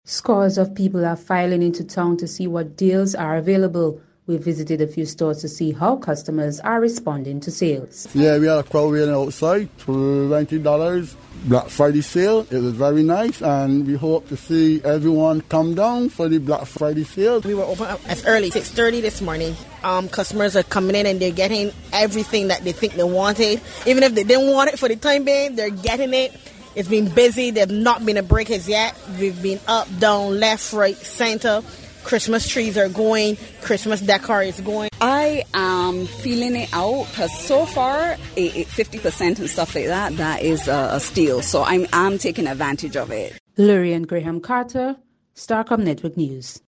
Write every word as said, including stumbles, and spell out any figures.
Scores of people are filing into town to see what deals are available. We visited a few stores to see how customers are responding to sales. Yeah, we had a crowd waiting outside for twenty dollars. Black Friday sale. It was very nice, and we hope to see everyone come down for the Black Friday sale. We were open up as early, six thirty this morning. Um, customers are coming in and they're getting everything that they think they wanted. Even if they didn't want it for the time being, they're getting it. It's been busy. There's not been a break as yet. We've been up, down, left, right, center. Christmas trees are going. Christmas decor is going. I am feeling it out because so far, fifty percent and stuff like that, that is a, a steal. So I'm, I'm taking advantage of it. Lurian Graham Carter, Starcom Network News.